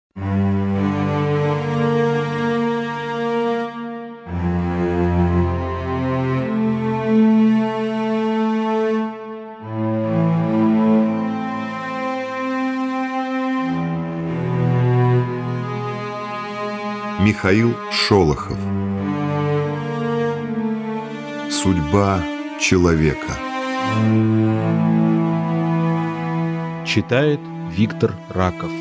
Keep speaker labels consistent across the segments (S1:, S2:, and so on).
S1: Михаил Шолохов. Судьба человека.
S2: Читает Виктор Раков.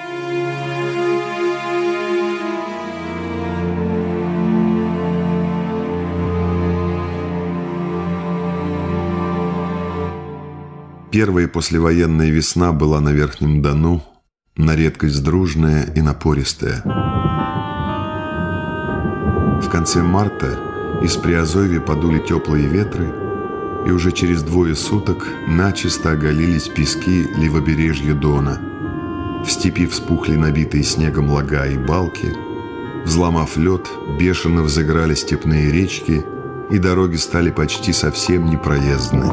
S1: Первая послевоенная весна была на Верхнем Дону, на редкость дружная и напористая. В конце марта из Приазовья подули теплые ветры, и уже через 2 суток начисто оголились пески левобережья Дона. В степи вспухли набитые снегом лага и балки, взломав лед, бешено взыграли степные речки, и дороги стали почти совсем непроездны.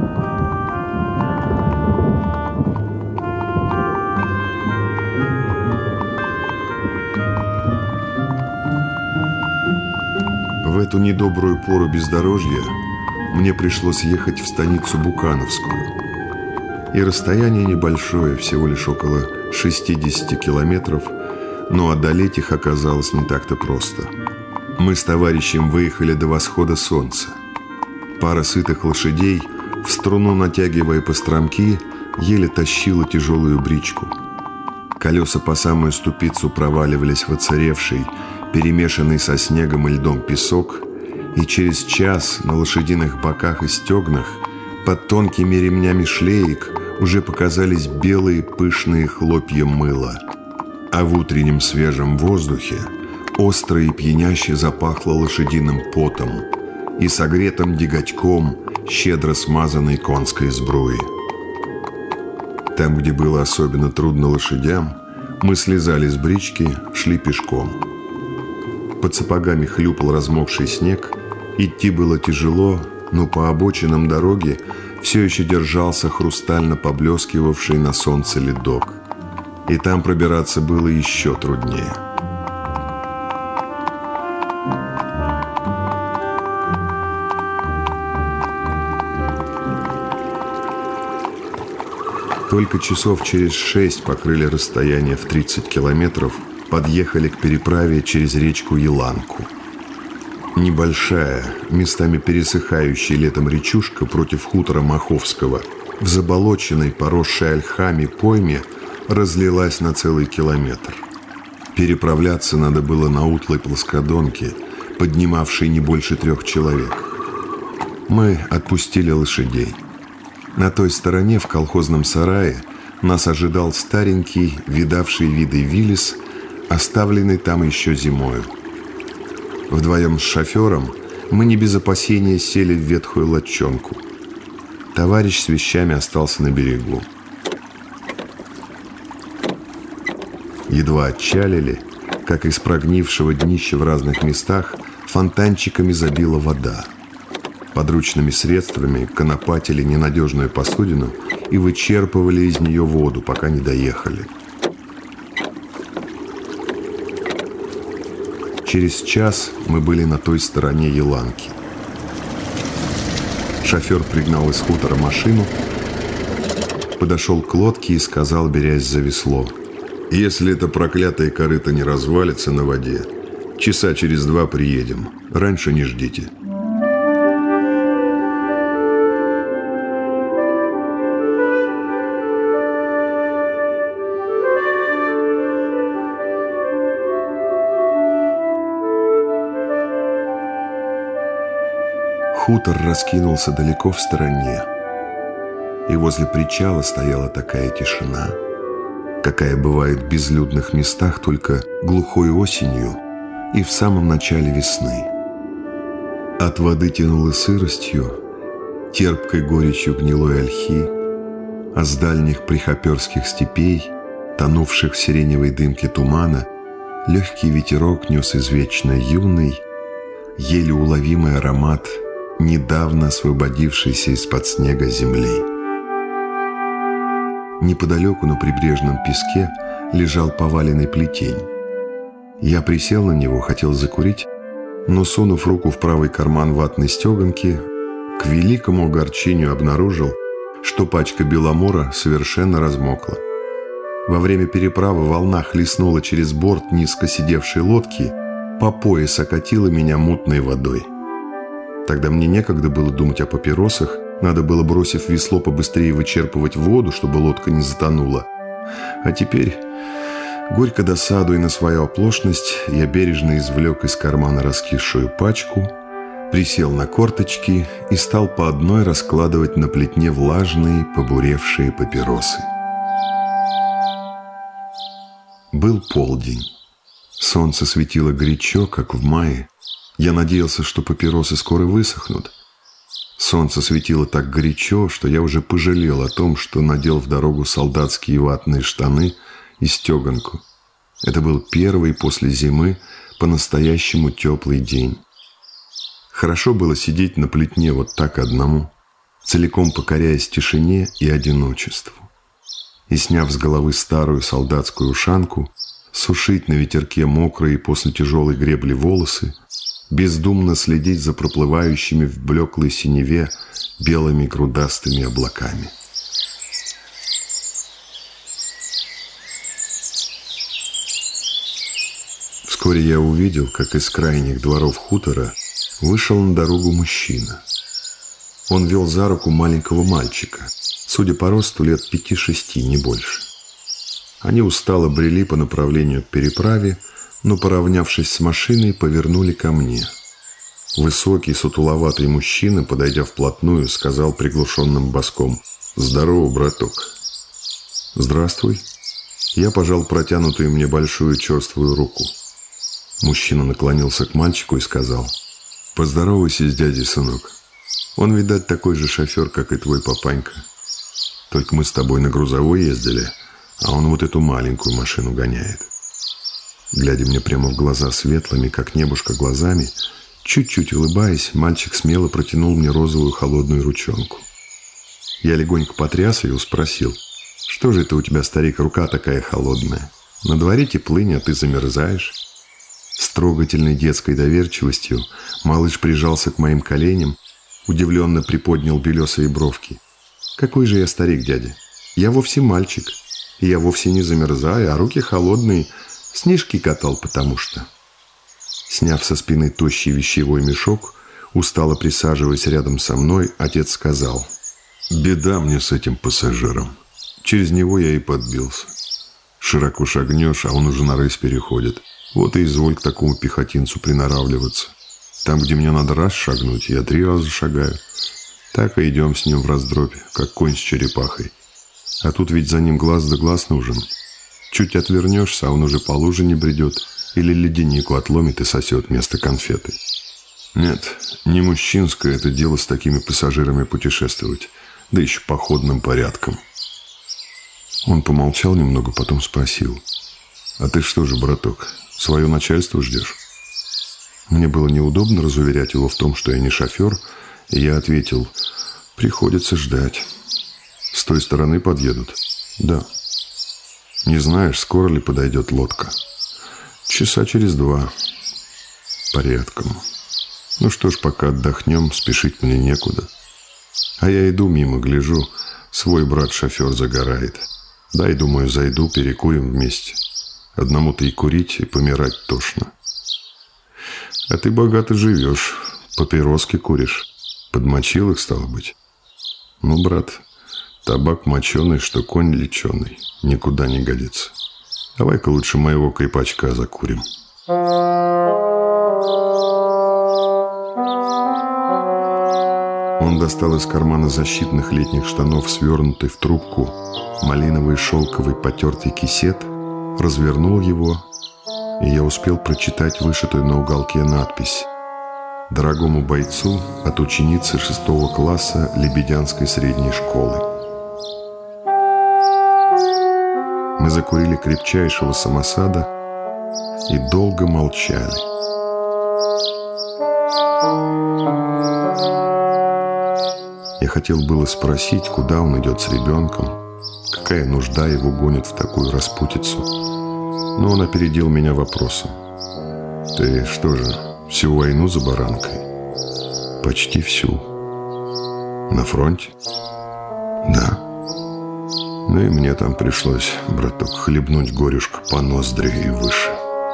S1: В эту недобрую пору бездорожья мне пришлось ехать в станицу Букановскую. И расстояние небольшое, всего лишь около 60 километров, но одолеть их оказалось не так-то просто. Мы с товарищем выехали до восхода солнца. Пара сытых лошадей, в струну натягивая постромки, еле тащила тяжелую бричку. Колеса по самую ступицу проваливались в оцаревший, перемешанный со снегом и льдом песок, и через час на лошадиных боках и стегнах под тонкими ремнями шлеек уже показались белые пышные хлопья мыла. А в утреннем свежем воздухе остро и пьяняще запахло лошадиным потом и согретым деготьком щедро смазанной конской сбруи. Там, где было особенно трудно лошадям, мы слезали с брички, шли пешком. Под сапогами хлюпал размокший снег, идти было тяжело, но по обочинам дороги все еще держался хрустально поблескивавший на солнце ледок. И там пробираться было еще труднее. Только часов через 6 покрыли расстояние в 30 километров, подъехали к переправе через речку Еланку. Небольшая, местами пересыхающая летом речушка против хутора Маховского в заболоченной, поросшей ольхами пойме разлилась на целый километр. Переправляться надо было на утлой плоскодонке, поднимавшей не больше 3 человек. Мы отпустили лошадей. На той стороне, в колхозном сарае, нас ожидал старенький, видавший виды Виллис, оставленный там еще зимою. Вдвоем с шофером мы не без опасения сели в ветхую лодчонку. Товарищ с вещами остался на берегу. Едва отчалили, как из прогнившего днища в разных местах фонтанчиками забила вода. Подручными средствами конопатили ненадежную посудину и вычерпывали из нее воду, пока не доехали. Через час мы были на той стороне Еланки. Шофер пригнал из хутора машину, подошел к лодке и сказал, берясь за весло: «Если эта проклятая корыта не развалится на воде, часа через 2 приедем. Раньше не ждите». Хутор раскинулся далеко в стороне, и возле причала стояла такая тишина, какая бывает в безлюдных местах только глухой осенью и в самом начале весны. От воды тянуло сыростью, терпкой горечью гнилой ольхи, а с дальних прихоперских степей, тонувших в сиреневой дымке тумана, легкий ветерок нес извечно юный, еле уловимый аромат недавно освободившейся из-под снега земли. Неподалеку на прибрежном песке лежал поваленный плетень. Я присел на него, хотел закурить, но, сунув руку в правый карман ватной стеганки, к великому огорчению обнаружил, что пачка беломора совершенно размокла. Во время переправы волна хлестнула через борт низко сидевшей лодки, по пояс окатила меня мутной водой. Тогда мне некогда было думать о папиросах, надо было, бросив весло, побыстрее вычерпывать воду, чтобы лодка не затонула. А теперь, горько досадуя на свою оплошность, я бережно извлек из кармана раскисшую пачку, присел на корточки и стал по одной раскладывать на плетне влажные, побуревшие папиросы. Был полдень. Солнце светило горячо, как в мае. Я надеялся, что папиросы скоро высохнут. Солнце светило так горячо, что я уже пожалел о том, что надел в дорогу солдатские ватные штаны и стеганку. Это был первый после зимы по-настоящему теплый день. Хорошо было сидеть на плетне вот так одному, целиком покоряясь тишине и одиночеству. И, сняв с головы старую солдатскую ушанку, сушить на ветерке мокрые после тяжелой гребли волосы, бездумно следить за проплывающими в блеклой синеве белыми грудастыми облаками. Вскоре я увидел, как из крайних дворов хутора вышел на дорогу мужчина. Он вел за руку маленького мальчика, судя по росту, лет 5-6, не больше. Они устало брели по направлению к переправе, но, поравнявшись с машиной, повернули ко мне. Высокий, сутуловатый мужчина, подойдя вплотную, сказал приглушенным баском: «Здорово, браток». «Здравствуй». Я пожал протянутую мне большую черствую руку. Мужчина наклонился к мальчику и сказал: «Поздоровайся с дядей, сынок. Он, видать, такой же шофер, как и твой папанька. Только мы с тобой на грузовой ездили, а он вот эту маленькую машину гоняет». Глядя мне прямо в глаза светлыми, как небушка, глазами, чуть-чуть улыбаясь, мальчик смело протянул мне розовую холодную ручонку. Я легонько потряс ее и спросил: «Что же это у тебя, старик, рука такая холодная? На дворе теплынь, а ты замерзаешь». С трогательной детской доверчивостью малыш прижался к моим коленям, удивленно приподнял белесые бровки. «Какой же я старик, дядя? Я вовсе мальчик, и я вовсе не замерзаю, а руки холодные, снежки катал потому что». Сняв со спины тощий вещевой мешок, устало присаживаясь рядом со мной, отец сказал: «Беда мне с этим пассажиром. Через него я и подбился. Широко шагнешь, а он уже на рысь переходит. Вот и изволь к такому пехотинцу приноравливаться. Там, где мне надо раз шагнуть, я 3 раза шагаю. Так и идем с ним в раздробь, как конь с черепахой. А тут ведь за ним глаз да глаз нужен. Чуть отвернешься, а он уже по луже не бредет, или ледянику отломит и сосет вместо конфеты. Нет, не мужчинское это дело с такими пассажирами путешествовать, да еще походным порядком». Он помолчал немного, потом спросил: «А ты что же, браток, свое начальство ждешь?» Мне было неудобно разуверять его в том, что я не шофер, и я ответил: «Приходится ждать. С той стороны подъедут?» «Да». «Не знаешь, скоро ли подойдет лодка?» «Часа через 2. Порядком. Ну что ж, пока отдохнем, спешить мне некуда. А я иду мимо, гляжу, свой брат-шофер загорает. Дай, думаю, зайду, перекурим вместе. Одному-то и курить, и помирать тошно». «А ты богато живешь, папироски куришь. Подмочил их, стало быть?» «Ну, брат, табак моченый, что конь леченый, никуда не годится. Давай-ка лучше моего крепачка закурим». Он достал из кармана защитных летних штанов свернутый в трубку малиновый шелковый потертый кисет, развернул его, и я успел прочитать вышитую на уголке надпись: «Дорогому бойцу от ученицы 6 класса Лебедянской средней школы». Мы закурили крепчайшего самосада и долго молчали. Я хотел было спросить, куда он идет с ребенком, Какая нужда его гонит в такую распутицу? Но он опередил меня вопросом. Ты что же, всю войну за баранкой? Почти всю. На фронте? Да. Ну и мне там пришлось, браток, хлебнуть горюшка по ноздри и выше.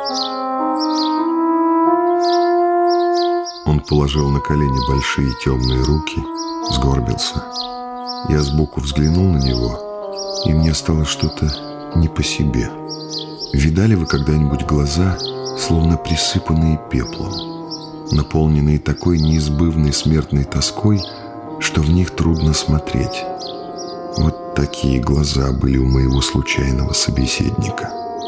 S1: Он положил на колени большие темные руки, сгорбился. Я сбоку взглянул на него, и мне стало что-то не по себе. Видали вы когда-нибудь глаза, словно присыпанные пеплом, наполненные такой неизбывной смертной тоской, что в них трудно смотреть? Вот такие глаза были у моего случайного собеседника.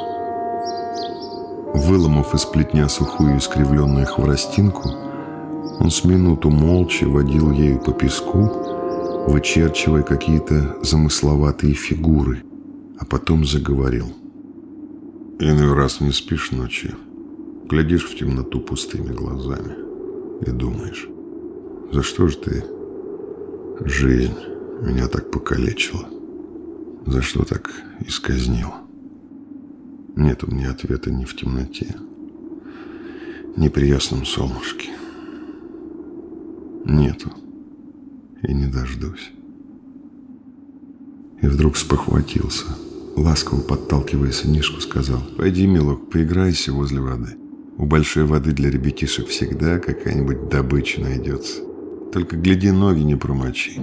S1: Выломав из плетня сухую искривленную хворостинку, он с минуту молча водил ею по песку, вычерчивая какие-то замысловатые фигуры, а потом заговорил. Иной раз не спишь ночью, глядишь в темноту пустыми глазами и думаешь, за что же ты, жизнь, меня так покалечила? За что так исказнила? Нет у меня ответа ни в темноте, ни при ясном солнышке. Нету. И не дождусь. И вдруг спохватился, ласково подталкивая сынишку, сказал: пойди, милок, поиграйся возле воды. У большой воды для ребятишек всегда какая-нибудь добыча найдется. Только гляди, ноги не промочи.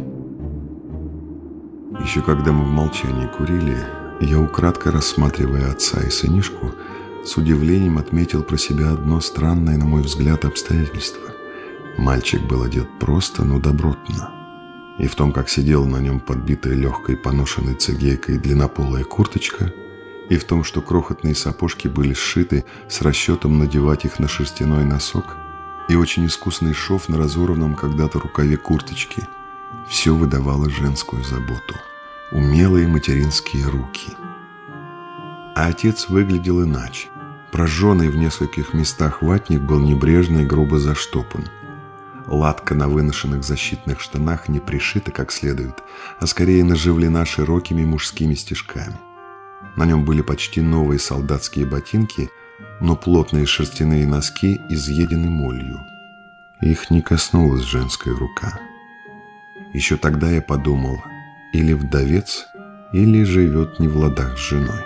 S1: Еще когда мы в молчании курили, я, украдкой рассматривая отца и сынишку, с удивлением отметил про себя одно странное, на мой взгляд, обстоятельство. Мальчик был одет просто, но добротно. И в том, как сидела на нем подбитая легкой поношенной цигейкой длиннополая курточка, и в том, что крохотные сапожки были сшиты с расчетом надевать их на шерстяной носок, и очень искусный шов на разорванном когда-то рукаве курточки, все выдавало женскую заботу, умелые материнские руки. А отец выглядел иначе. Прожженный в нескольких местах ватник был небрежно и грубо заштопан. Латка на выношенных защитных штанах не пришита как следует, а скорее наживлена широкими мужскими стежками. На нем были почти новые солдатские ботинки, но плотные шерстяные носки изъедены молью. Их не коснулась женская рука. Еще тогда я подумал, или вдовец, или живет не в ладах с женой.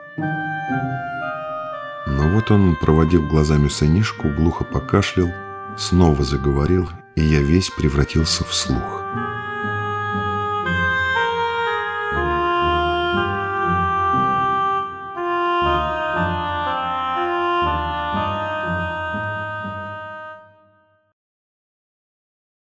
S1: Но вот он, проводив глазами сынишку, глухо покашлял, снова заговорил, и я весь превратился в слух.